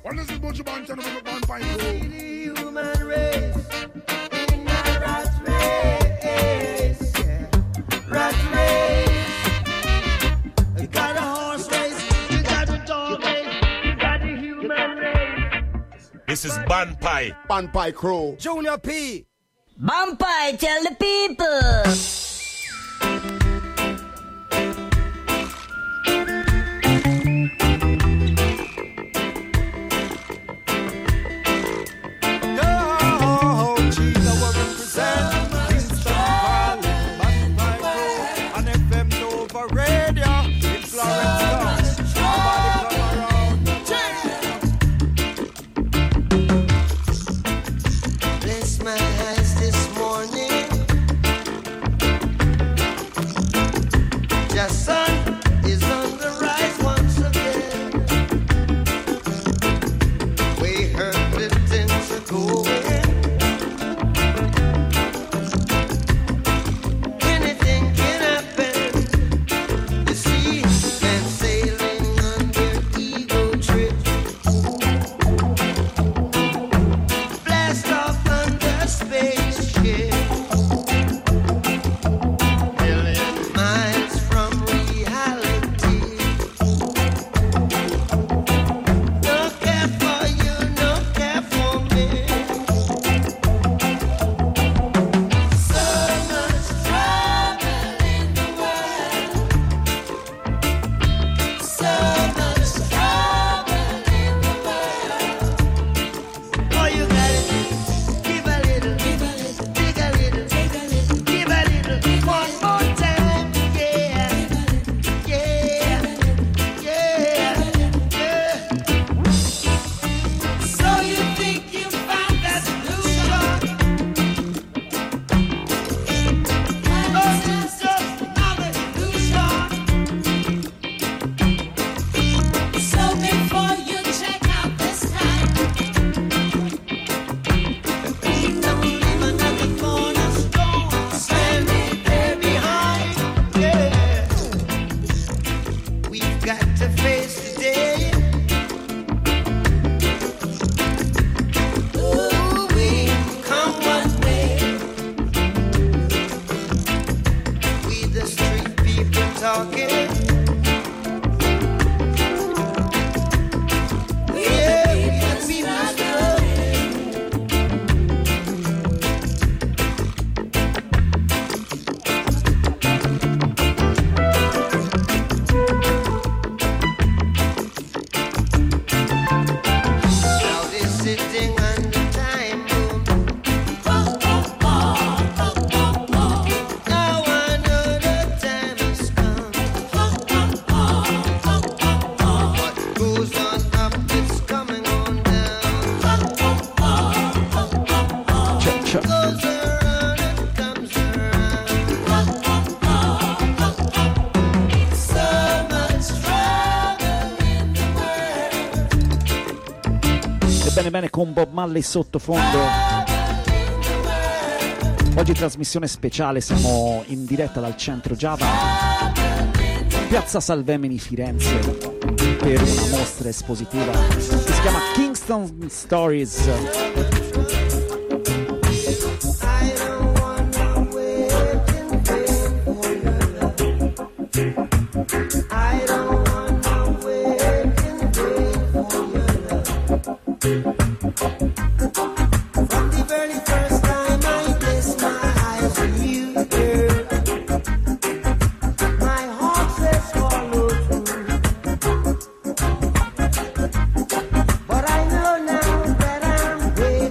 And this is Butcher Banton with the Bonfire Crew. The human race in a rat race, yeah. Rat race. You got a horse race, you got a dog race, you got a human race. This is Bonfire. Bonfire Crew. Junior P. Bonfire, tell the people. Bene con Bob Marley sottofondo. Oggi trasmissione speciale, siamo in diretta dal centro Java, Piazza Salvemini Firenze, per una mostra espositiva che si chiama Kingston Stories. But I know now that I'm ready.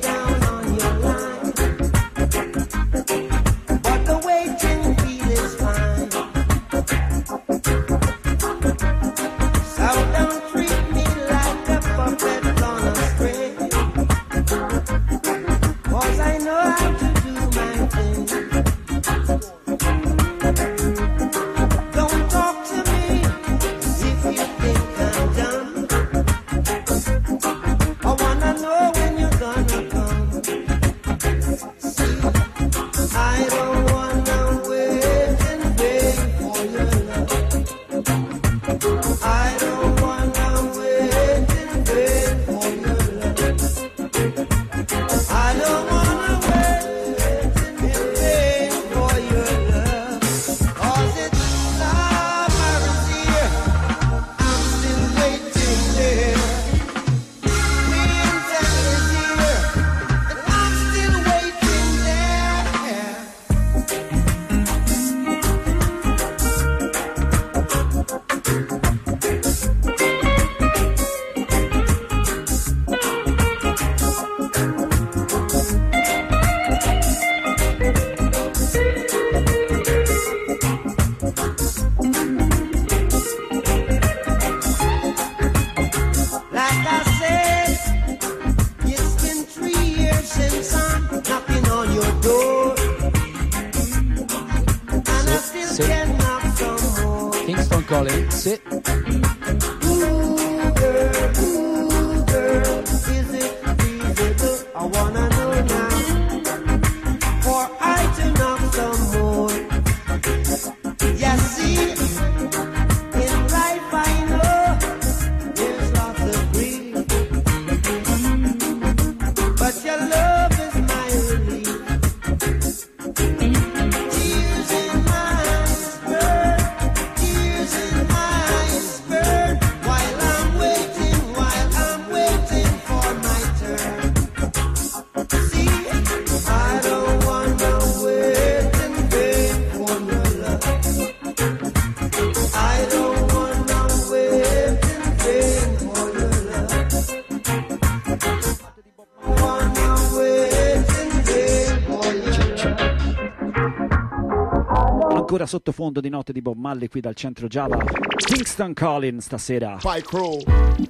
Collins, sì. Ancora sottofondo di notte di Bob Marley qui dal centro Java. Kingston Collins stasera. Fight Crew.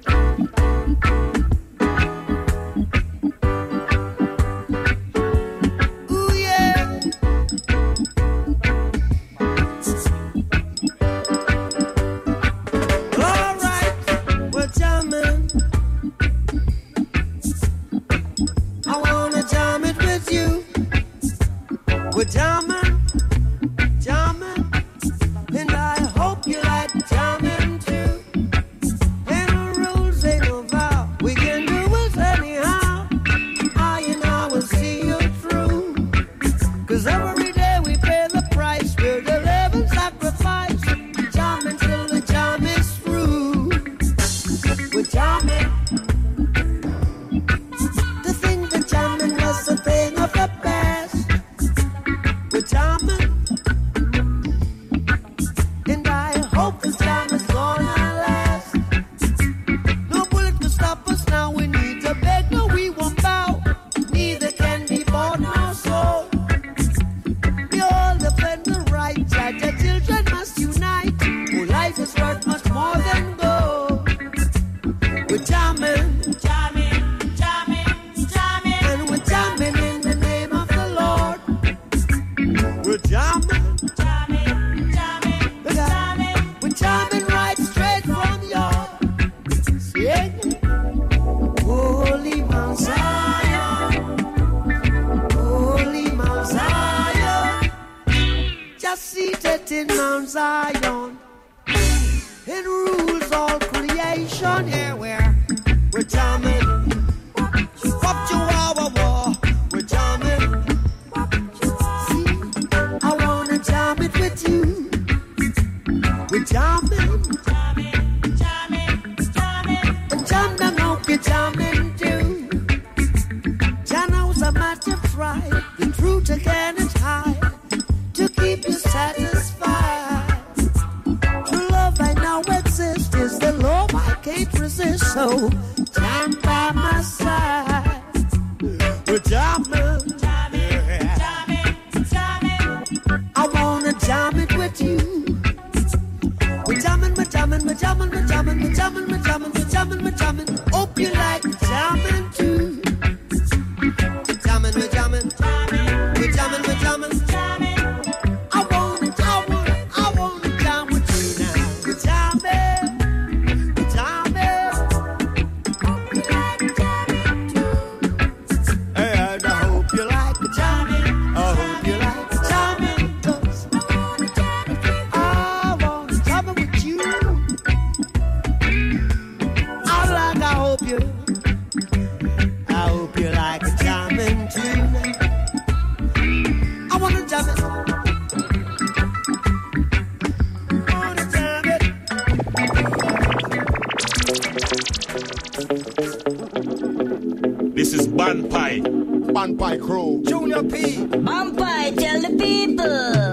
This is Banpai. Banpai Crew. Junior P. Banpai, tell the people.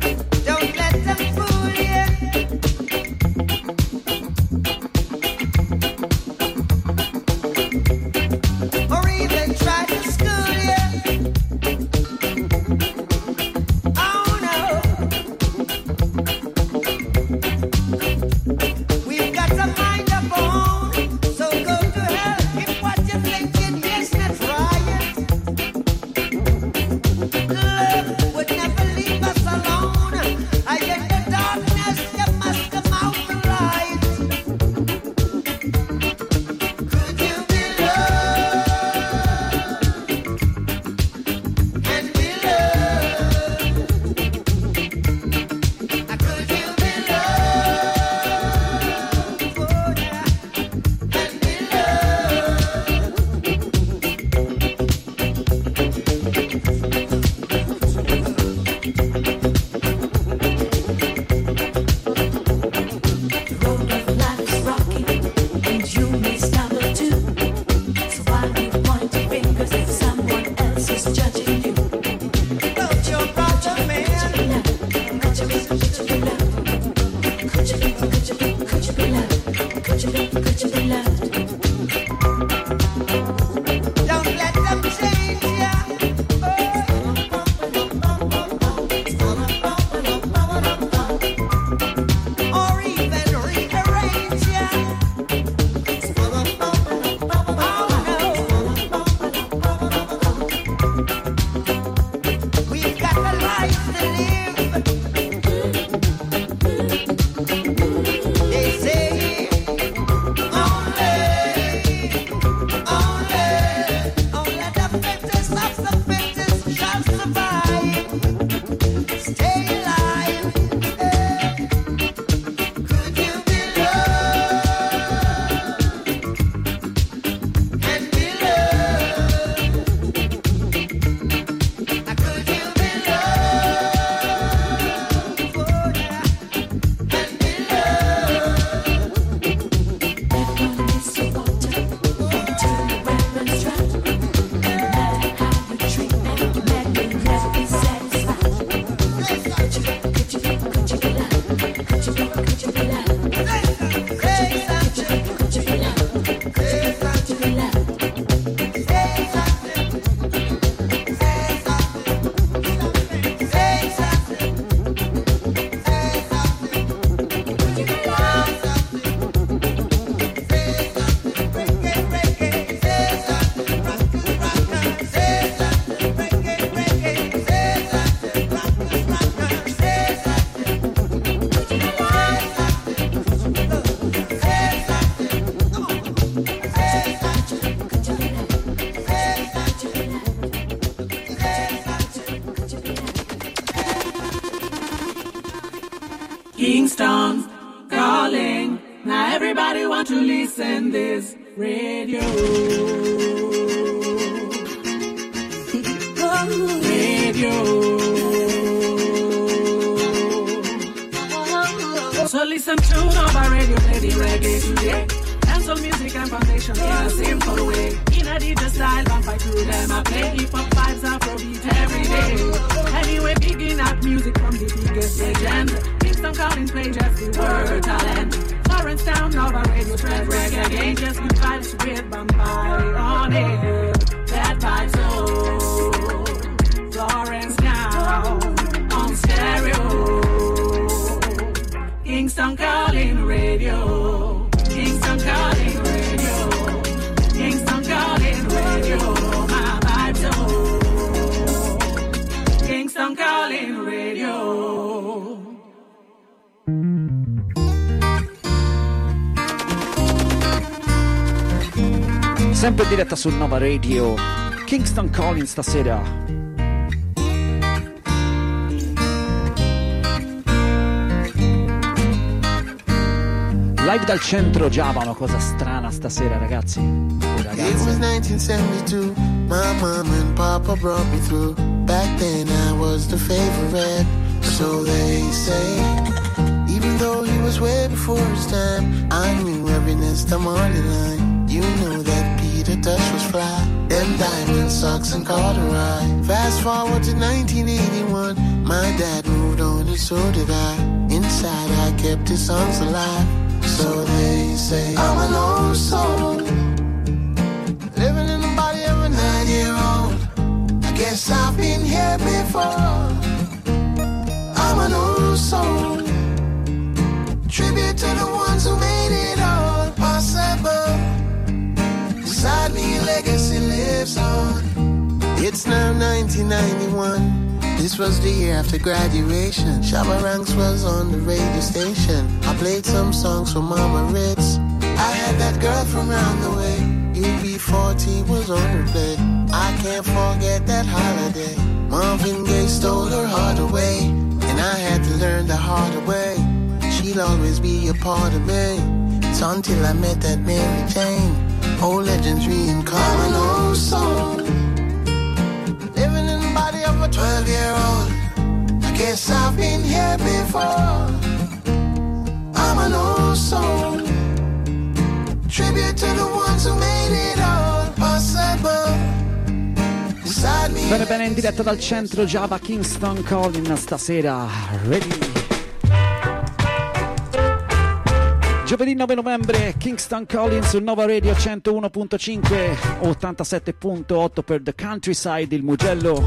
Don't let them fool you. Kingston calling. Now everybody want to listen this radio. Radio. So listen to Nova Radio, play the reggae today. Dancehall music and foundation in a simple way. In a DJ style, vampire crew, them I play hip-hop vibes, Afrobeat every day. Anyway, picking up music from the biggest legend. Kingston Collins play just the word talent. Florence Town, Nova Radio, spread reggae again. Just good vibes with vampire on air. That vibe so Florence Town on stereo. Kingston Calling Radio. Kingston Calling Radio. Kingston Calling Radio. My vibe so Kingston Calling Radio. Sempre in diretta su Nova Radio, Kingston Calling stasera. Live dal centro Java, una cosa strana stasera, ragazzi. It was 1972, my mom and papa brought me through. Back then I was the favorite, so they say. Even though he was way before his time, I knew every nest I'm on the line. You know that Peter Tosh was fly, them diamond socks and corduroy. Fast forward to 1981, my dad moved on and so did I. Inside I kept his songs alive, so they say. I'm an old soul, living in the body of a 9-year-old. I guess I've been here before. I'm an old soul, tribute to the ones who made it all possible. Beside me, legacy lives on. It's now 1991. This was the year after graduation. Shabba Ranks was on the radio station. I played some songs for Mama Ritz. I had that girl from round the way. UB40 was on replay. I can't forget that holiday. Marvin Gaye stole her heart away, and I had to learn the hard way. She'll always be a part of me. It's until I met that Mary Jane. Old legends reincarnate. An old soul, living in the body of a 12-year-old. I guess I've been here before. I'm an old soul, tribute to the ones who made it all possible. Bene bene, in diretta dal centro Java, Kingston Calling stasera. Ready? Giovedì 9 novembre, Kingston Calling su Nova Radio 101.5, 87.8 per The Countryside, il Mugello.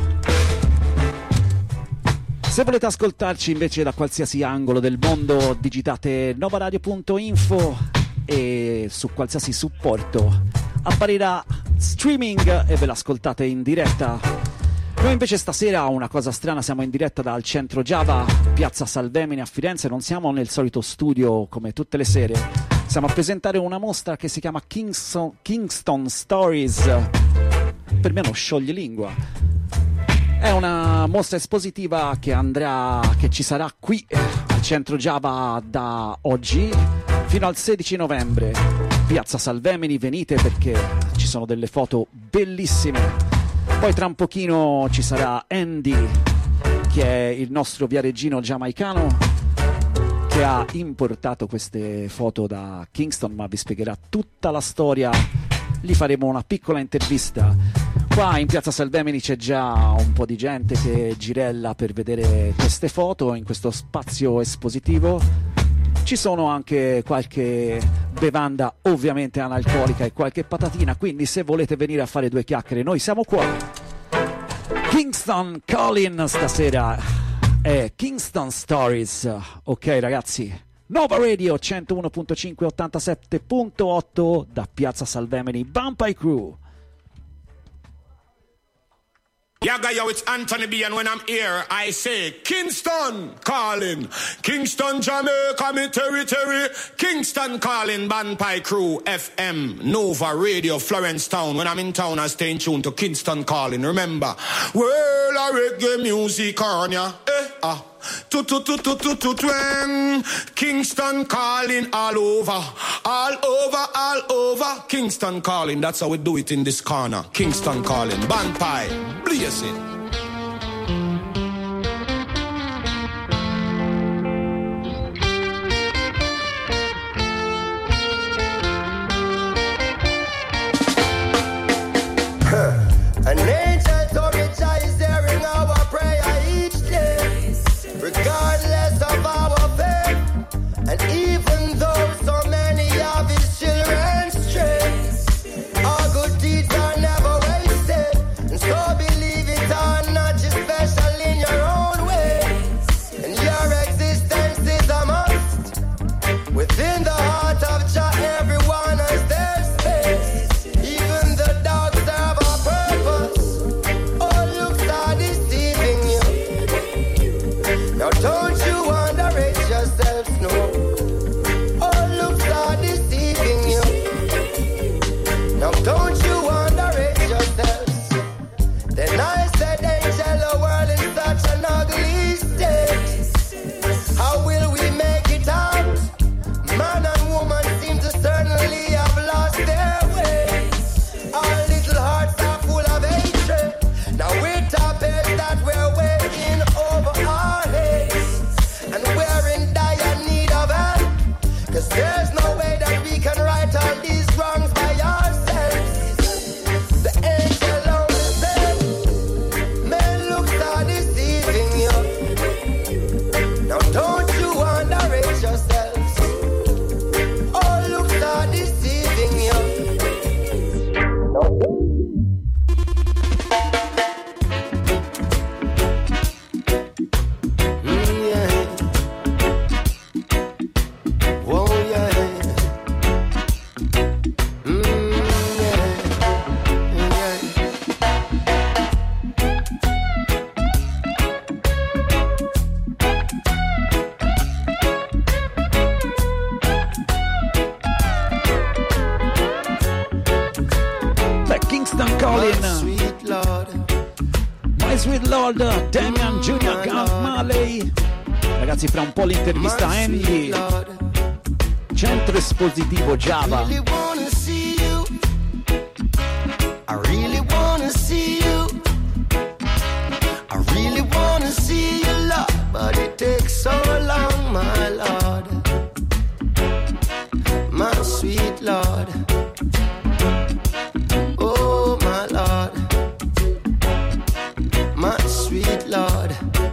Se volete ascoltarci invece da qualsiasi angolo del mondo, digitate novaradio.info e su qualsiasi supporto apparirà streaming e ve l'ascoltate in diretta. Noi invece stasera, una cosa strana, siamo in diretta dal centro Java, piazza Salvemini a Firenze. Non siamo nel solito studio come tutte le sere, siamo a presentare una mostra che si chiama Kingston Stories. Per me è uno scioglilingua. È una mostra espositiva che ci sarà qui al centro Java da oggi fino al 16 novembre. Piazza Salvemini, venite perché ci sono delle foto bellissime. Poi tra un pochino ci sarà Andy, che è il nostro viareggino giamaicano, che ha importato queste foto da Kingston, ma vi spiegherà tutta la storia. Gli faremo una piccola intervista. Qua in piazza Salvemini c'è già un po' di gente che girella per vedere queste foto in questo spazio espositivo. Ci sono anche qualche bevanda ovviamente analcolica e qualche patatina, quindi se volete venire a fare due chiacchiere noi siamo qua. Kingston Calling stasera è Kingston Stories. Ok ragazzi, Nova Radio 101.5, 87.8 da piazza Salvemini, Vampire Crew. Yaga yo, it's Anthony B, and when I'm here, I say Kingston calling, Kingston Jamaica, me territory, Kingston calling, Vampire Crew, FM, Nova Radio, Florence Town. When I'm in town, I stay in tune to Kingston calling. Remember, world of reggae music on ya. Kingston calling all over, all over, all over. Kingston calling, that's how we do it in this corner. Kingston calling, Bandpai, blaze it. An angel told me Jah is hearing our prayer each day, regardless of our faith. And even though so many of his children stray, our good deeds are never wasted. And so believe it or not, you're special in your own way. And your existence is a must. Within the heart of Jah, everyone has their space. Even the dogs serve a purpose. All looks are deceiving you. Now don't you underrate yourself, no. All looks are deceiving you. Now don't you underrate yourselves. Then I said, angel, the world is such an ugly state. How will we make it out? Man and woman seem to certainly have lost their way. Our little hearts are full of hatred. Now we're topics that we're weighing over our heads. And we're in dire need of help. Cause there's no way that we can right all these wrongs by ourselves. The angel only said, men looks are deceiving you. Now don't you underrate yourselves. All looks are deceiving you. Yeah. Whoa, yeah. The Kingston Calling, Sweet Lord. My Sweet Lord, Damian Junior, Count Marley. Ragazzi, fra un po' l'intervista a Andy, Centro Espositivo Java. Really wanna see you. I really wanna see you. I really wanna see you, Lord, but it takes so long, my Lord. My sweet Lord. Oh, my Lord. My sweet Lord.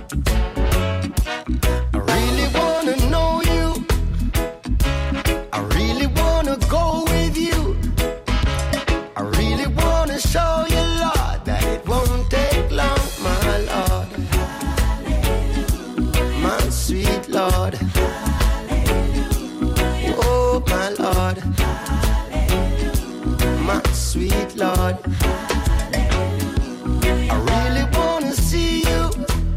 I really wanna know you. I really wanna go with you. I really wanna show you, Lord, that it won't take long, my Lord. My sweet Lord. Oh, my Lord. My sweet Lord. I really wanna see you.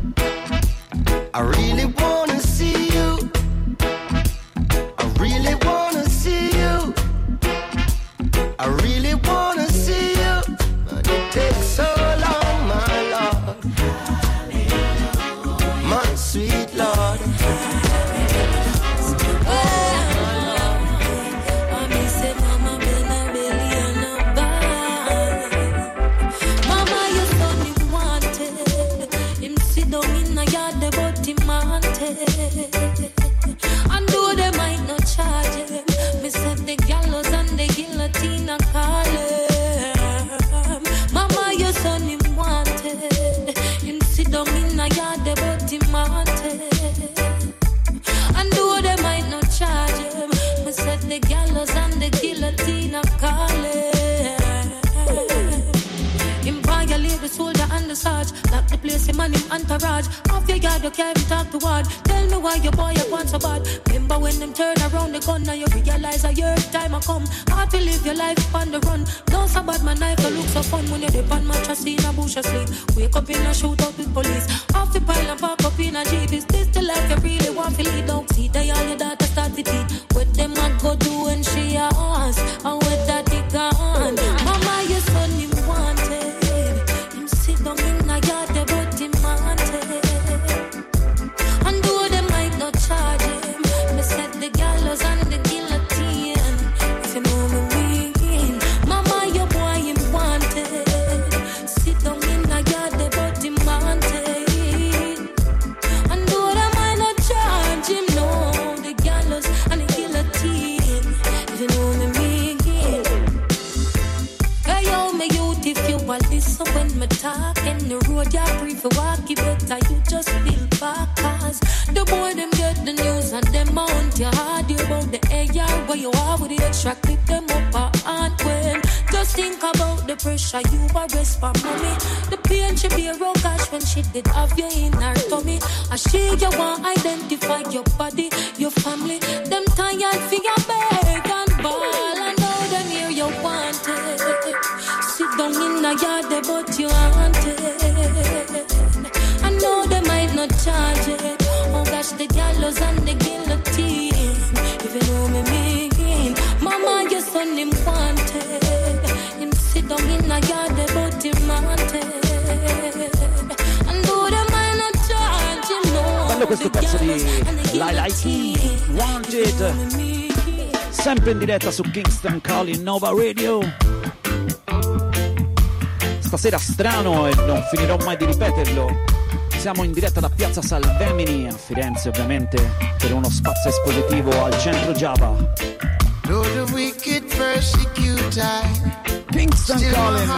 I really wanna see you. I really wanna see you. I really wanna see you. But it takes so long, my Lord. My sweet Lord. And though they might not charge him, me said the gallows and the guillotine are calling. Mama, your son him wanted. Him sit down in a yard, but him wanted. And though they might not charge him, me said the gallows and the guillotine are calling. Him violate the soldier and the sarge. Lock the place, him and him entourage. Off your yard, you can't talk to word. Tell me why your boy you want so bad. Remember when them turn around the gun, now you realize a year time I come. Hard to live your life on the run. Don't so bad, my knife will look so fun when you dip on mattress in a bush asleep. Wake up in a shootout with police. Off the pile and park up in a jeep. Is this the life you really want to lead? Don't see they all your daughter start to teach. What them a go do when she ask? And what that they gone? Mama, your son him wanted. Him sit down in a yard, but him wanted. a listen when me talk. And the road you free for walk, you better you just feel back. Cause the boy them get the news and them mount your heart. You about the AR where you are with the extra clip them up and when. Just think about the pressure you arrest for money. The pain she be a raw cash when she did have you in her tummy. And she you want identify your body, your family. Them tired for your beg and ball. I know them here you want it. Sit down in the yard but you want it. I know they might not charge it. Oh gosh, the gallows and the guillotine. If you know me mean, mama your son him wanted. Him sit down in the yard but him wanted. And though they might not charge him, no. Bello questo pezzo di Lilike, Wanted. Sempre in diretta su Kingston Calling Nova Radio. Stasera strano e non finirò mai di ripeterlo. Siamo in diretta da Piazza Salvemini a Firenze, ovviamente, per uno spazio espositivo al centro Java. Kingston Calling.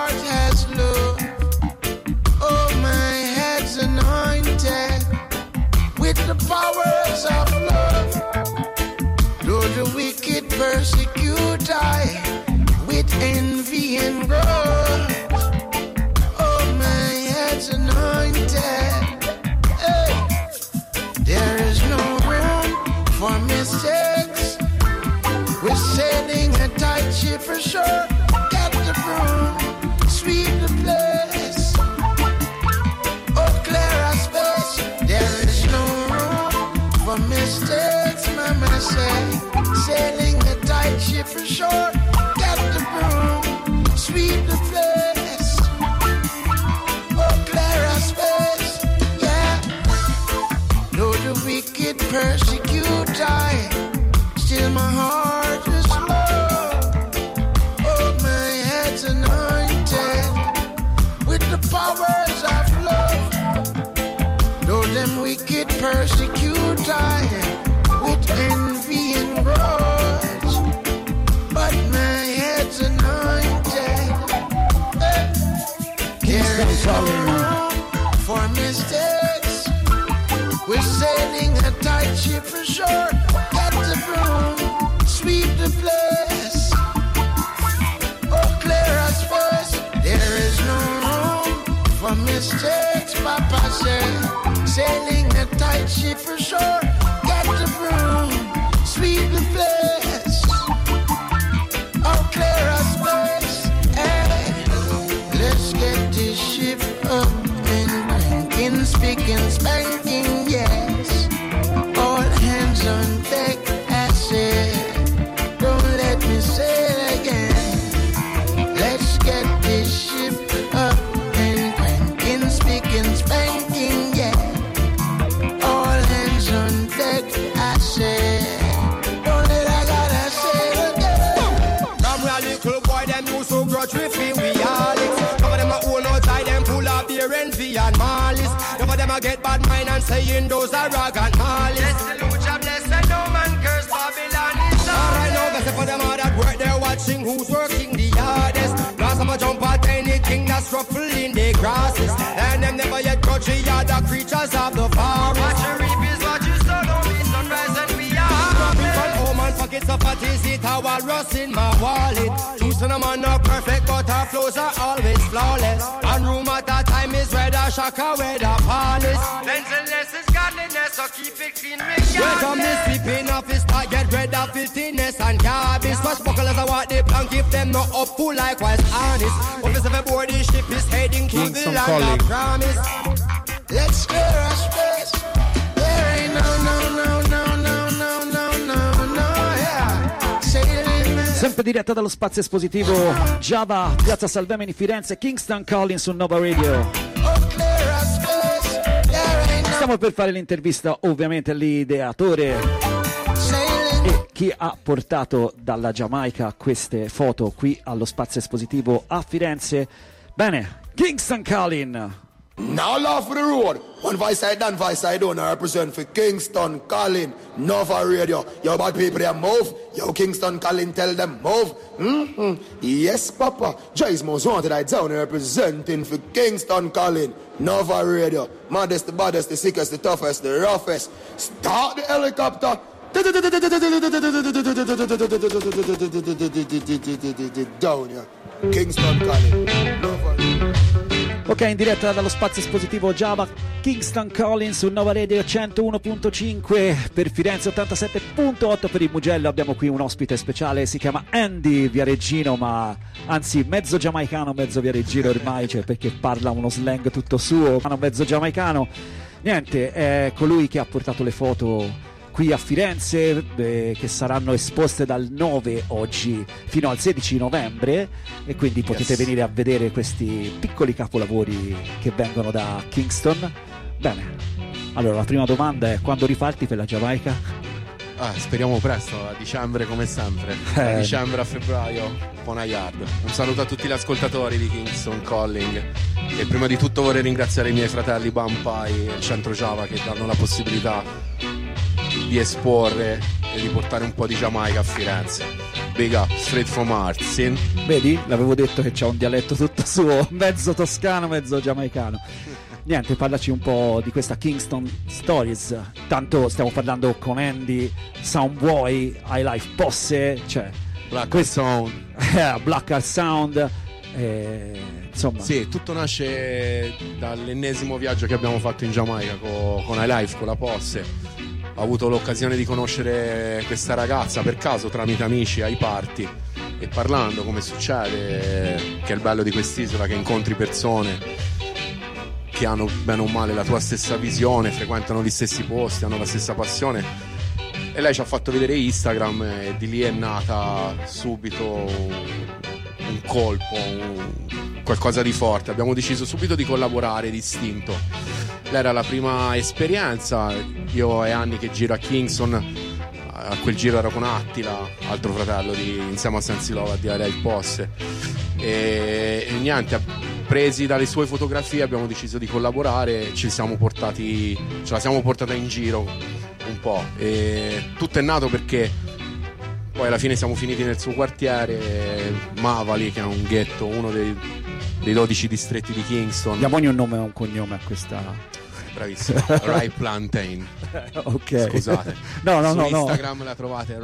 Oh, my head's anointed with the powers of love. Though the wicked persecute I with envy and grudge. Oh, my head's anointed. Hey. There is no room for mistakes. We're sailing a tight ship for sure. Get the broom, sweep the place. Oh, clear our space. There is no room for mistakes, mama say. Sailing a tight ship for sure. Get the broom, sweep the place. Oh, clear our space, yeah. Though the wicked persecute I, still my heart is low. Oh, my head's anointed with the powers of love. Though them wicked persecute I with envy and grudge, but my head's anointed. There is no room for mistakes. We're sailing a tight ship for sure. Get the broom, sweep the place. Oh, clear our space. There is no room for mistakes, Papa said. Sailing a tight ship for sure. Get the broom, sweep the place. Oh, clear our space. Hey, let's get this ship up and cranking, speaking, spanking, yes. All hands on deck, I said. Don't let me say it again. Let's get this ship up and cranking, speaking, spanking, yeah. All hands on deck, I said. Don't let I gotta say it again. From a little boy, them used to grudge with me, we all it. Some of them are old outside, them full of beer envy and malice. Some of them are get bad mind and saying those are rag and malice. Bless the Lucha, bless the no man curse Babylon is alright now, best for them all that work, they're watching who's working the hardest. Now some jump at anything that's ruffling the grasses. And them never yet grudge the other creatures of the forest. What you reap is what you sow, don't be surprised and we are. Dropping from home and pockets of fat is it how I rust in my wallet. Choosing them are not perfect, but our flows are always flawless. And room at that time is where the shaka, where the palace. Cleanliness is godliness, so keep it clean regardless. Welcome this sleeping office, I get rid of filthiness and garbage. First buckle as I want the plank, if them not up full likewise honest. Office of a board, the ship is heading to the land of promise. Let's clear our space. There ain't no, yeah. Sailing. Sempre diretta dallo spazio espositivo Java, Piazza Salvemini, Firenze, Kingston Calling su Nova Radio. Oh, clear our space. There ain't no. Stiamo per fare l'intervista ovviamente all'ideatore e chi ha portato dalla Giamaica queste foto qui allo spazio espositivo a Firenze. Bene, Kingston Calling. Now laugh for the road. One voice I done, voice I don't. I represent for Kingston, Colin, Nova Radio. Yo, bad people, they move. Yo, Kingston, Colin, tell them move. Yes, Papa. Joyce most wanted I down representing for Kingston, Colin, Nova Radio. Maddest, the baddest, the sickest, the toughest, the roughest. Start the helicopter. Down here. Kingston, Colin, Nova Radio. Ok, in diretta dallo spazio espositivo Java, Kingston Collins su Nova Radio 101.5 per Firenze, 87.8 per il Mugello. Abbiamo qui un ospite speciale, si chiama Andy Viareggino, ma anzi mezzo giamaicano, mezzo viareggino ormai, cioè, perché parla uno slang tutto suo, mezzo giamaicano. Niente, è colui che ha portato le foto qui a Firenze, che saranno esposte dal 9 oggi fino al 16 novembre, e quindi potete venire a vedere questi piccoli capolavori che vengono da Kingston. Bene, allora la prima domanda è: quando riparti per la Giamaica? Speriamo presto, a dicembre come sempre, da dicembre a febbraio, Ponayard. Un saluto a tutti gli ascoltatori di Kingston Calling, e prima di tutto vorrei ringraziare i miei fratelli Bampai e il Centro Java che danno la possibilità di esporre e di portare un po' di Giamaica a Firenze. Big up, straight from heart, sin? Vedi? L'avevo detto che c'ha un dialetto tutto suo, mezzo toscano, mezzo giamaicano. Niente, parlaci un po' di questa Kingston Stories. Tanto stiamo parlando con Andy, Soundboy, High Life Posse, cioè Black Sound. Black Art Sound. Insomma. Sì, tutto nasce dall'ennesimo viaggio che abbiamo fatto in Giamaica con High Life, con la Posse. Ho avuto l'occasione di conoscere questa ragazza per caso tramite amici ai party, e parlando, come succede, che è il bello di quest'isola, che incontri persone che hanno bene o male la tua stessa visione, frequentano gli stessi posti, hanno la stessa passione, e lei ci ha fatto vedere Instagram, e di lì è nata subito un colpo, qualcosa di forte. Abbiamo deciso subito di collaborare distinto. Lei era la prima esperienza, io è anni che giro a Kingston, a quel giro ero con Attila, altro fratello insieme a Sensi Lova di Area il Posse, e niente, presi dalle sue fotografie abbiamo deciso di collaborare, ce la siamo portata in giro un po', e tutto è nato perché poi alla fine siamo finiti nel suo quartiere, Mavali, che è un ghetto, uno dei 12 distretti di Kingston. Diamogli un nome e un cognome a questa. Bravissimo. Ripe Plantain. Ok. Scusate. No. Su Instagram la trovate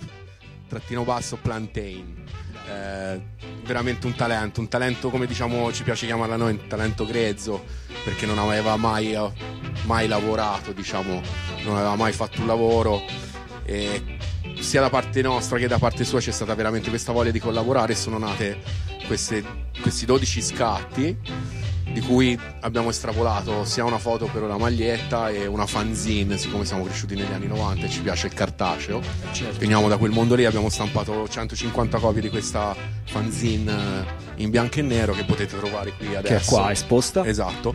Ripe_Plantain. Veramente un talento, come diciamo ci piace chiamarla noi, un talento grezzo, perché non aveva mai lavorato, diciamo, non aveva mai fatto un lavoro, e sia da parte nostra che da parte sua c'è stata veramente questa voglia di collaborare, e sono nate questi 12 scatti, di cui abbiamo estrapolato sia una foto per la maglietta e una fanzine, siccome siamo cresciuti negli anni 90 e ci piace il cartaceo. Certo. Veniamo da quel mondo lì, abbiamo stampato 150 copie di questa fanzine in bianco e nero, che potete trovare qui adesso, che è qua esposta. Esatto.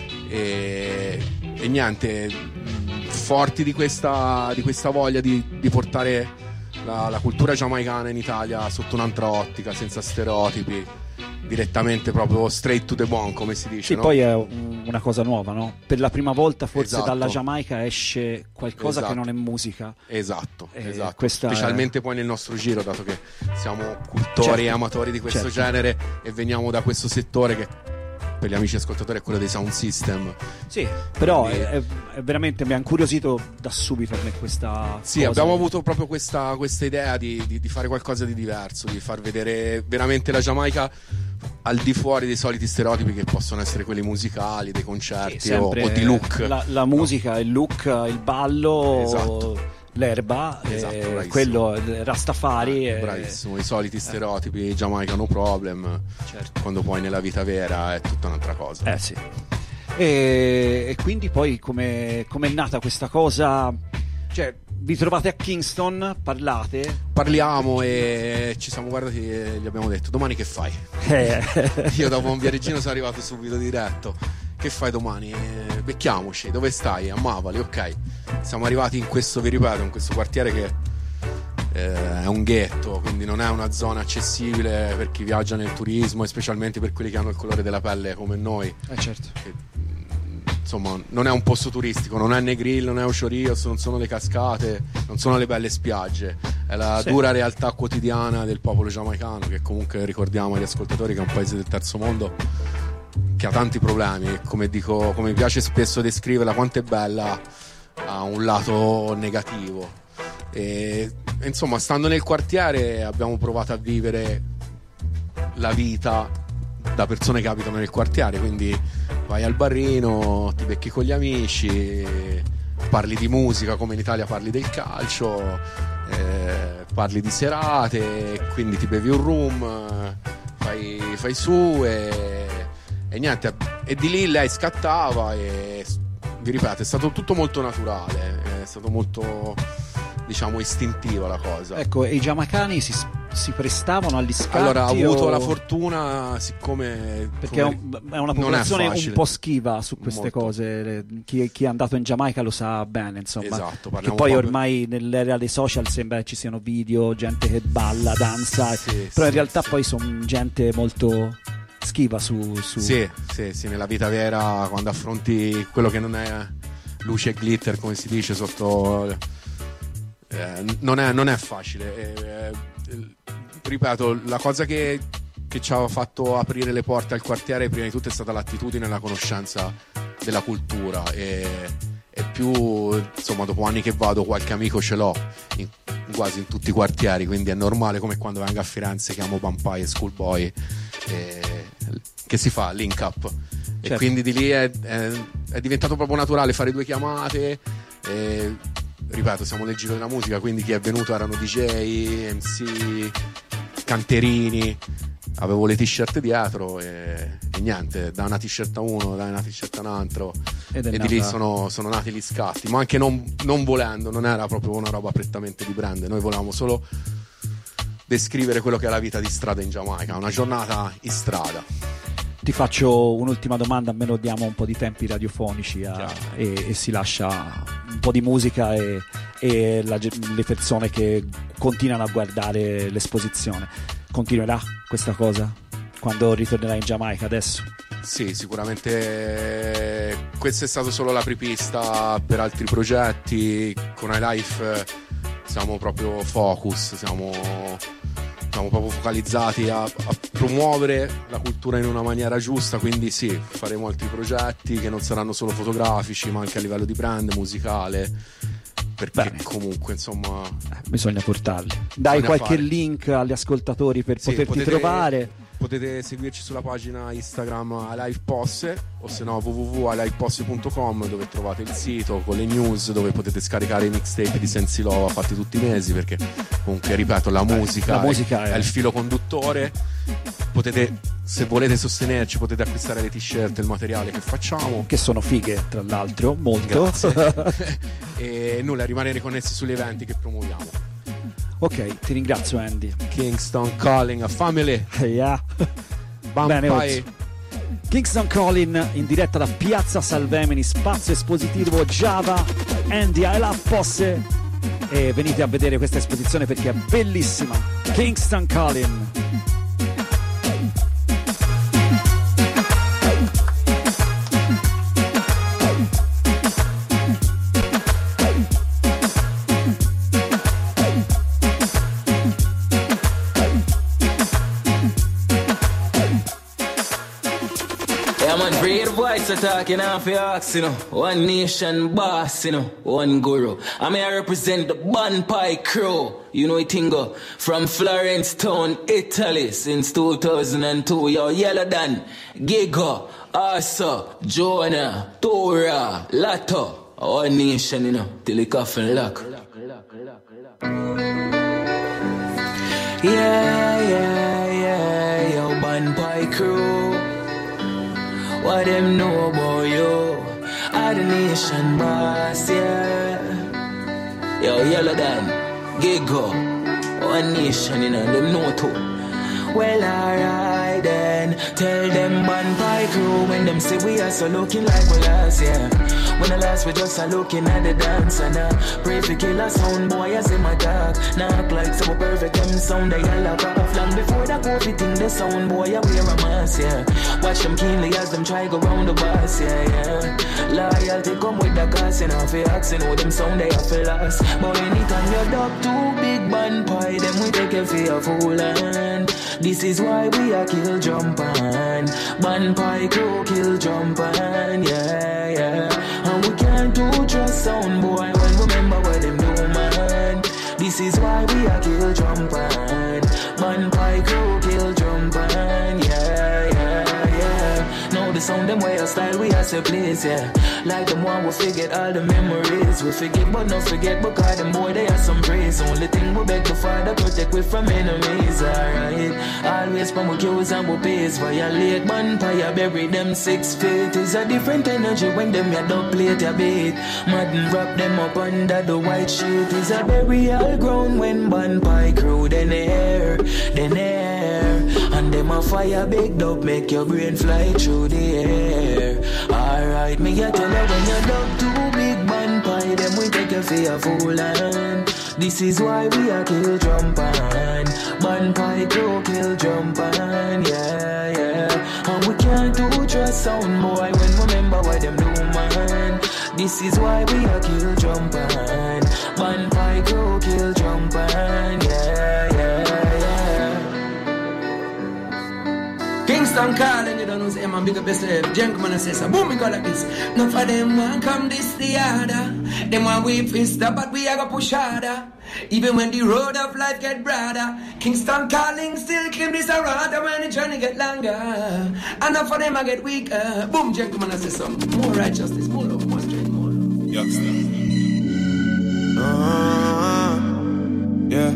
E niente, forti di questa voglia di portare la cultura giamaicana in Italia sotto un'altra ottica, senza stereotipi, direttamente, proprio straight to the bone, come si dice. Sì, no? poi è una cosa nuova, no? Per la prima volta forse Esatto. Dalla Giamaica esce qualcosa Esatto. che non è musica. Esatto. Questa specialmente poi nel nostro giro, dato che siamo cultori e amatori di questo genere, e veniamo da questo settore che per gli amici ascoltatori è quello dei sound system. Sì, però è veramente, mi ha incuriosito da subito per me questa cosa. Abbiamo avuto proprio questa idea di fare qualcosa di diverso, di far vedere veramente la Giamaica al di fuori dei soliti stereotipi che possono essere quelli musicali, dei concerti, o di look. La musica, il look, il ballo, esatto. L'erba, Esatto, quello, Rastafari. Bravissimo, i soliti stereotipi, Jamaica no problem, certo. Quando poi nella vita vera è tutta un'altra cosa. Sì. E quindi poi come è nata questa cosa? Cioè, vi trovate a Kingston, parliamo e ci siamo guardati e gli abbiamo detto: domani che fai? Io dopo un Viareggino sono arrivato subito diretto: che fai domani? Becchiamoci, dove stai? A Mavali, ok. Siamo arrivati in questo, vi ripeto, in questo quartiere che è un ghetto, quindi non è una zona accessibile per chi viaggia nel turismo, e specialmente per quelli che hanno il colore della pelle come noi. Certo. insomma, non è un posto turistico, non è Negril, non è Ocho Rios, non sono le cascate, non sono le belle spiagge, è la dura realtà quotidiana del popolo giamaicano, che comunque ricordiamo agli ascoltatori che è un paese del terzo mondo che ha tanti problemi, come dico, come mi piace spesso descriverla, quanto è bella ha un lato negativo e insomma, stando nel quartiere abbiamo provato a vivere la vita da persone che abitano nel quartiere, quindi vai al barrino, ti becchi con gli amici, parli di musica come in Italia parli del calcio, parli di serate, quindi ti bevi un rum, fai su e niente, e di lì lei scattava e vi ripeto, è stato tutto molto naturale, è stato molto, diciamo, istintiva la cosa. Ecco, e i giamaicani si prestavano agli scatti? Allora, ho avuto la fortuna, siccome perché è una popolazione un po' schiva su queste cose. Chi è andato in Giamaica lo sa bene, insomma. Esatto, che poi ormai nell'era dei social sembra che ci siano video, gente che balla, danza, però in realtà poi sono gente molto schiva su... Sì, nella vita vera, quando affronti quello che non è luce e glitter, come si dice, sotto... non è facile. Ripeto, la cosa che ci ha fatto aprire le porte al quartiere prima di tutto è stata l'attitudine e la conoscenza della cultura e più, insomma, dopo anni che vado qualche amico ce l'ho quasi in tutti i quartieri, quindi è normale, come quando vengo a Firenze chiamo Bampai e Schoolboy che si fa link up, e quindi di lì è diventato proprio naturale fare 2 chiamate ripeto, siamo nel giro della musica, quindi chi è venuto erano DJ, MC, canterini, avevo le t-shirt dietro e niente, da una t-shirt a uno, da una t-shirt a un altro, e di lì sono nati gli scatti, ma anche non volendo, non era proprio una roba prettamente di brand, noi volevamo solo descrivere quello che è la vita di strada in Giamaica, una giornata in strada. Ti faccio un'ultima domanda, almeno diamo un po' di tempi radiofonici e si lascia un po' di musica e le persone che continuano a guardare l'esposizione. Continuerà questa cosa quando ritornerai in Giamaica adesso? Sì, sicuramente questa è stata solo la apripista per altri progetti. Con iLife siamo proprio focus, siamo proprio focalizzati a promuovere la cultura in una maniera giusta, quindi sì, faremo altri progetti che non saranno solo fotografici ma anche a livello di brand, musicale, perché comunque insomma bisogna portarli. Dai qualche link agli ascoltatori per poterti trovare. Potete seguirci sulla pagina Instagram iLife Posse, o se no www.ilifeposse.com, dove trovate il sito con le news, dove potete scaricare i mixtape di Sensi Lova fatti tutti i mesi, perché comunque, ripeto, la musica è il filo conduttore. Potete, se volete sostenerci, potete acquistare le t-shirt, il materiale che facciamo, che sono fighe tra l'altro, molto. E nulla, rimanere connessi sugli eventi che promuoviamo. Ok, ti ringrazio Andy. Kingston Calling, a family. Yeah. Bene, Kingston Calling in diretta da Piazza Salvemini, spazio espositivo Java, Andy I Love Posse, e venite a vedere questa esposizione perché è bellissima. Kingston Calling. Talking off your ox, you know. One nation boss, you know. One guru. I mean, I represent the Banpai crew. You know it, Tingo. From Florence Town, Italy, since 2002. Yo, Yellow Dan, Giga, Asa, Jonah, Tora, Lato. One nation, you know. Till it coffin lock. Yeah. Yo, Banpai crew. What them know about you? Are the nation boss, yeah. Yo, Yellow Dan, Gigo, one nation, you know, them know too. Well, alright then, tell them Banpai pie crew. When them say we are so looking like we last, yeah. When the last we just are looking at the dance and pray for kill a sound boy as in my dog. Now act like so perfect them sound they all lock off. Long before that COVID thing the sound boy I wear a mask, yeah. Watch them keenly as them try go round the bus, yeah. Loyalty come with the cost and half the action. Know them sound they have to last. But anytime you're dog too big band pie, them we take it for a fool and this is why we are kill jump on. Band pie crew kill jump on, yeah, yeah. And we can't do trust sound boy when remember what them do, man. This is why we are kill jump on. Band pie crew kill jump on, yeah, yeah, yeah. Now the sound them way our style we have to place, yeah. Like them one we forget all the memories. We forget but not forget because them boy they have some praise. Only thing we beg the Father protect we from enemies, alright. Always from we kills and we pays. Violate vampire bury them 6 feet. It's a different energy when them ya dub plate ya beat. Madden wrap them up under the white sheet. It's a burial ground when vampire crew then air. And them a fire big dub make your brain fly through the air. Alright, me a tell you when you dub too big vampire, them we take you for a fool and this is why we are kill jump on. Vampire crew kill jump on, yeah, yeah. And we can't do trust sound boy when remember what them do, man. This is why we are kill jump on. Vampire crew kill jump on, yeah, yeah, yeah. Kingston calling, you don't know, say, man, big up yourself. Gentleman says, boom, we go like this. None for them want come this the other. Them want we fist up, but we are gonna push harder. Even when the road of life get broader. Kingston calling, still claim this a rather when the journey get longer. And none for them I get weaker. Boom, gentleman says, some more righteousness, more love, more strength, more love. Youngster. Yeah.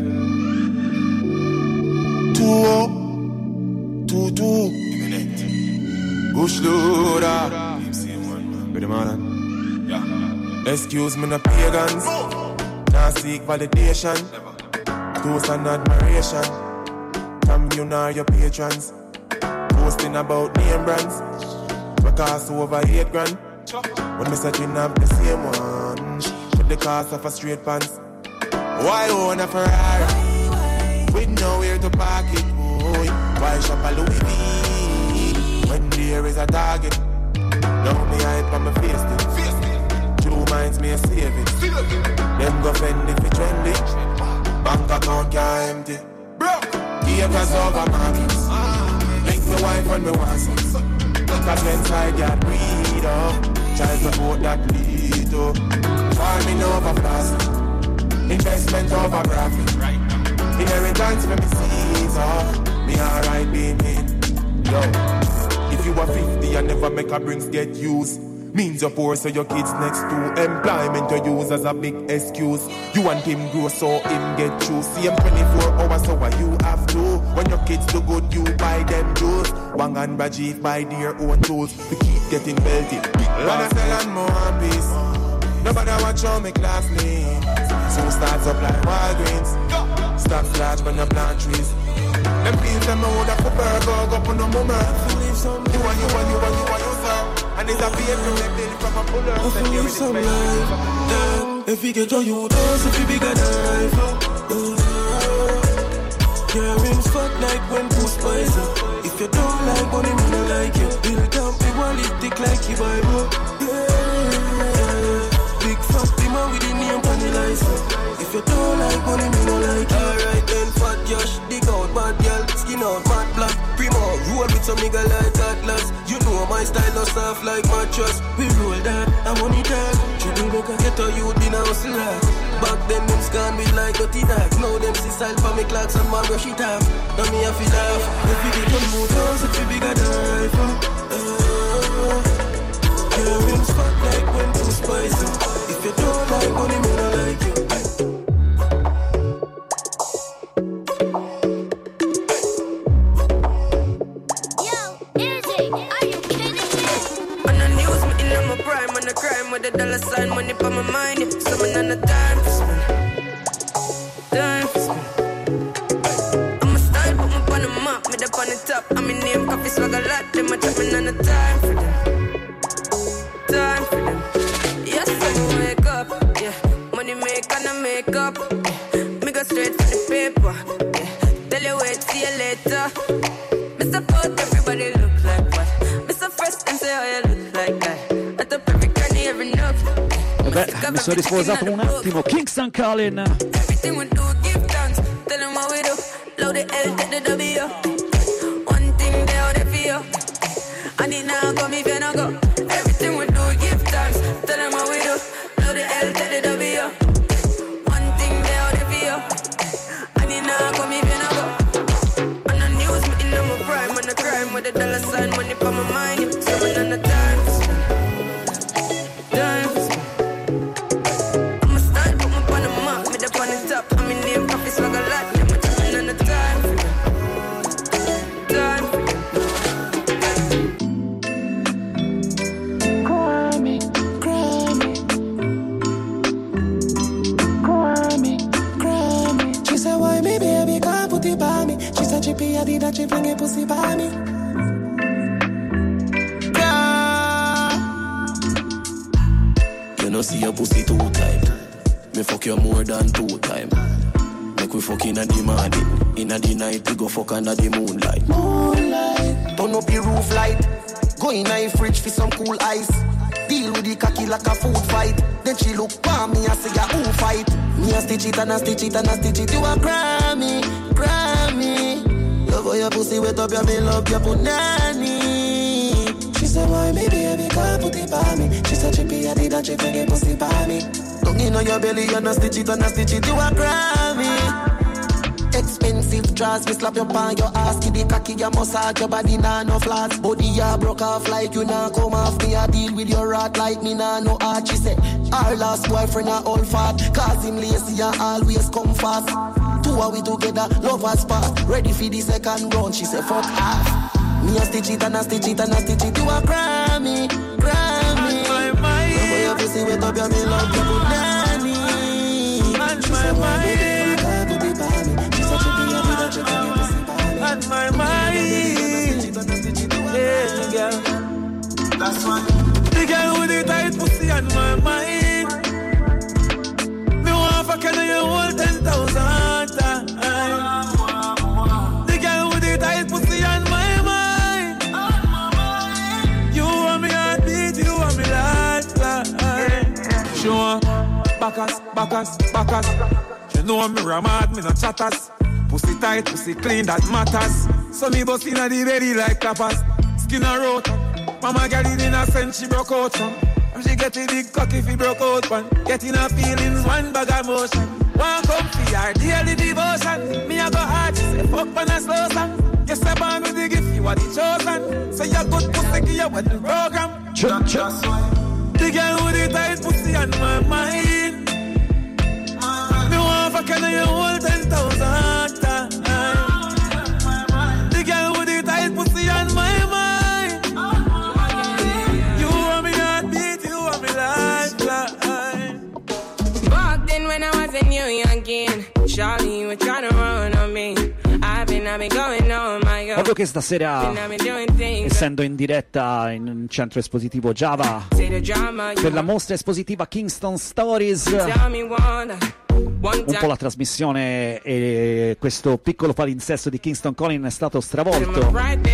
2-2 Bush loader. With the man. Yeah. Excuse me, no pagans. Now seek validation. Toast and admiration. From you now your patrons. Posting about name brands. We cost over 8 grand. When me searching up the same one. With the cost of a straight pants. Why own a Ferrari? With nowhere to park it, boy. Why shop a Louis V? When there is a target. Now me hype on my face still. 2 minds me a saving. Them go fend if it trendy. Bank account can't empty. Give us over markets. Make me wife when me want some. Cause when side get breed up. Child support that lead up. Farming over plastic. Investment over profit. Inheritance when me sees off. Me alright being in. Yo, if you are 50 and never make a brings get used. Means you're poor so your kids next to employment you use as a big excuse. You want him grow so him get through. See him 24 hours so what you have to. When your kids do good you buy them juice. Wang and Rajiv buy their own tools. To keep getting wealthy. Wanna sell and more peace. Nobody watch how me class lean. So starts up like Walgreens. Stop flash when you plant trees. Them fields them know that for burger go put no more mirth. You and you sir. And it's a beer from them daily from a puller. I feel some life. If we get on you those, if you bigger than life. Yeah, rims fuck like when two spice up. If you don't like money, me no like you. Build up the wallet thick like you Bible. Yeah. Big fat demon with the name on the license. If you don't like money, me no like you. Alright then, fat Josh, dig out bad girl, skin out mad black. Primo, roll with some nigga like Atlas. You know my style no soft like mattress. We roll that, I'm on it dog. Shouldn't make a ghetto youth in a hustler. Back then them scan me like dirty dogs. Now them see style for me clocks and man brush it off. Now me a feel laugh. If you get on mood house, if you bigger than life. Yeah, rims fat like when too spicy. If you don't like money, me no like you. With a dollar sign, money for my mind. Yeah. Summon on the time for spend. Time for spend. I'm a style, put me on the map, me up on the top. I'm in name, coffee swag a lot. Them a chat me on the time for them. Time for them. Yes, I wake up. Yeah, money make and I make up. Yeah, me go straight for the paper. Yeah, tell you wait, see you later. Mr. Put everybody look like what? Mr. Fresh and say how you look like that. At the perfect candy every nook. Vabbè, mi sono risposato un attimo. Kingston Calling. Everything we do, give thanks. Tell them what we do. Load the L, take the W. One thing they out there for you. I need now come if you not go. Everything we do, give thanks. Tell them what we do. Load the L, take the W. One thing they out there for you. I need now come if you not go. On the news, me in my prime. On the crime with the dollar sign, money for my mind. So when on the times. I'ma start, put my on the map. Me up on the top. I'm in name, coffee swag a lot. I'm touching on the time. Time. She said, why me baby can't put it by me? She said, Chippy, I did that, she fling a pussy by me. You know see your pussy 2 times. Me fuck you more than 2 times. Make we fuck inna the morning. Inna the night we go fuck under the moonlight. Moonlight. Turn up your roof light. Go in my fridge for some cool ice. Deal with the cocky like a food fight. Then she look for me and say, who fight? Me a stitch it and a stitch it and a stitch it. You a Grammy, Grammy. Love how your pussy wet up, you me love your punani. She said, why me baby can't put it by me? She said, Chippy, I did that, she fling a pussy by me. Don't in on your belly and a stitch it and a stitch it. You a Grammy. Expensive dress, me slap your pan, your ass, give the cocky, your massage, your body nah no flaws. Body ya broke off like you nah come off. Me a deal with your rat like me nah no art. She said, our last boyfriend a old fat, cause him lazy and always come fast. 2 are we together, lovers past, ready for the second round. She said, fuck off. Me a stitch it and a stitch it and a stitch it. You a Grammy, Grammy. Love how your pussy wet up, you me love your punani. She said, why baby, can't put it by me? On my mind, yeah, girl. That's why the girl with the tight pussy on my mind. Me want fuck you, you hold 10,000 times. The girl with the tight pussy on my mind. You want me heartbeat, you want me lifeline. She want backers. She know me ramad, me no chatters. Pussy tight, pussy clean, that matters. So me bust inna the belly like tapas. Skin a rot. Mama got it in a sense, she broke out from. And she get a big cock if he broke out one. Getting her feelings, one bag of motion. One come for her daily devotion. Me a go hard, she say fuck on a slow song. Yes, I born with the gift, you are the chosen. So you good pussy, give your wedding program. The girl with the tight pussy on my mind. Me want fuck you, you hold 10,000 times. The girl with the tight pussy on my mind. You want me heartbeat, you want me lifeline. Back then when I was a new youngin', Charlie, you were trying to run on me. I've been going on my own. Proprio che stasera, essendo in diretta in centro espositivo Java per la mostra espositiva Kingston Stories, un po' la trasmissione e questo piccolo palinsesto di Kingston Calling è stato stravolto.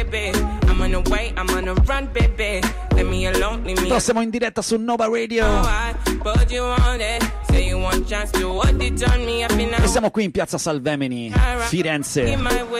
Però siamo in diretta su Nova Radio e siamo qui in piazza Salvemini, Firenze.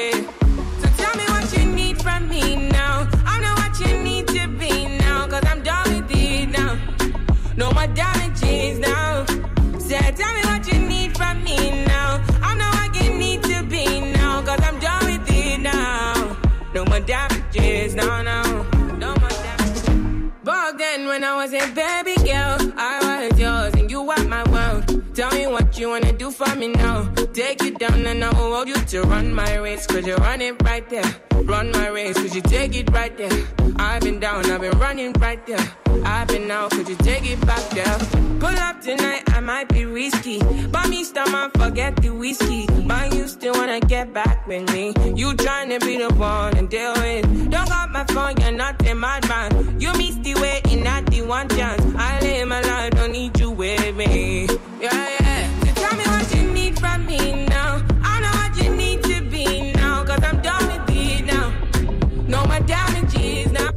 No more damages now. Say, tell me what you need from me now. I know I can need to be now, cause I'm done with it now. No more damages, no, no. No more damages. Back then when I was a baby girl, I was yours and you were my world. Tell me what you wanna do for me now. take you down and I will hold you to run my race. Cause you run it right there. Run my race, could you take it right there? I've been down, I've been running right there. I've been out, could you take it back there? Pull up tonight, I might be risky. Buy me stomach, forget the whiskey. But you still wanna get back with me. You tryna be the one and deal with. Don't got my phone, you're not a madman. You missed the way in not the one chance. I live my life, don't need you with me. Yeah, yeah. So tell me what you need from me now. I know what you need to be now. Cause I'm done with it now. No more damages now.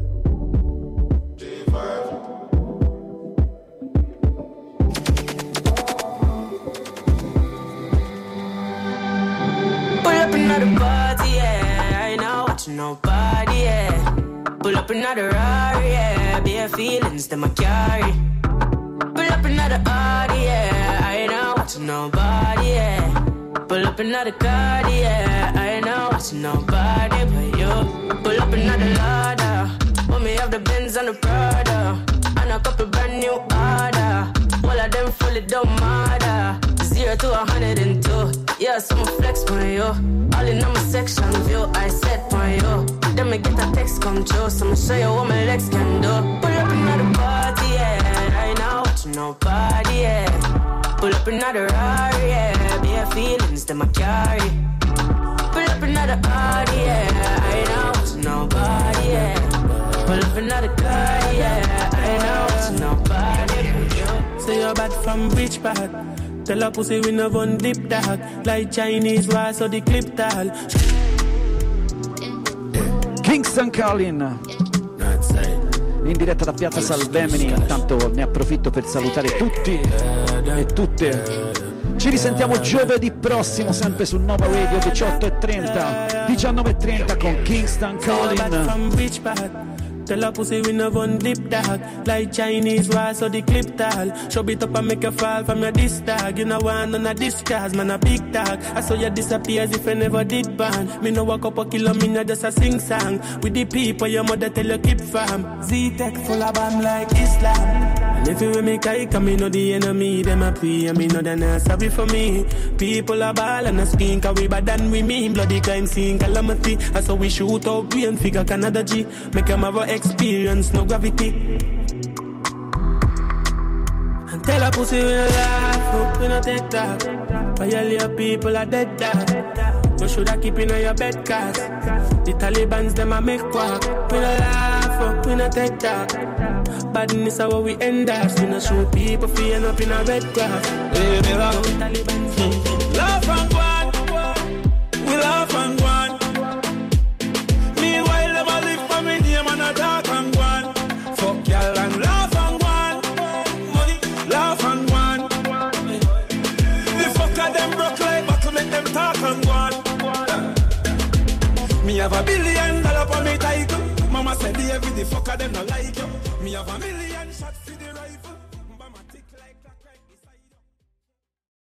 Pull up another party, yeah. I ain't not watching nobody, yeah. Pull up another Rari, yeah. Bare feelings that I carry. Pull up another Audi, yeah. I ain't not watching nobody, yeah. Pull up another car, yeah. I ain't not watching nobody but you. Pull up another Lada. When me have the Benz and the Prada. And a couple brand new order. All of them fully don't matter. 0 to 102. Yeah, some flex for you. All in on my section view. I said for you. Then me get a text come true. So I'ma show you what my legs can do. Pull up another party, yeah. I ain't not watching nobody, yeah. Pull up another Rari, yeah. Bare feelings that I carry. Pull up another Audi, yeah. I ain't not watching nobody, yeah. Pull up another car, yeah. I ain't not watching nobody. Say you're bad from which part? Tell a pussy we no one dip dark. Like Chinese war, so the clip tall. Kingston Calling in diretta da Piazza Salvemini. Intanto ne approfitto per salutare tutti e tutte. Ci risentiamo giovedì prossimo sempre su Nova Radio 18:30 19:30 con Kingston Calling. Tell a pussy we no one dip dark. Like Chinese war, so the clip tall. Show it up and make you fall from your disc tag. You know one on a discard, man a big tag. I saw you disappear as if you never did ban. Me no walk up a kilo, me no just a sing song. With the people your mother tell you keep fam. Z-Tech full of bomb like Islam. And if you with me kike, me know the enemy. Them a pray and me know they not sorry for me. People a ball and a skin, cause we bad than we mean. Bloody crime scene calamity. I saw we shoot out we and figure Canada G. Make them have a experience, no gravity. And tell a pussy we no laugh, we no take that. Violate people are dead dog. You shoulda keep in your bed cause the Talibans them a make quack. We no laugh, we no take that. Badness how we end us. We no shoot people for end up in a red grass. Hey, Talibans laugh and go on. We laugh and go on. Meanwhile them a live for me name and a talk and go on. Fuck y'all and laugh and go on. Money, laugh and go on. The fucker them broke like battle, make them talk and go on. Me have $1 billion for me title. Mama said the every the fucker them not like you. Me have $1 million shots for the rifle.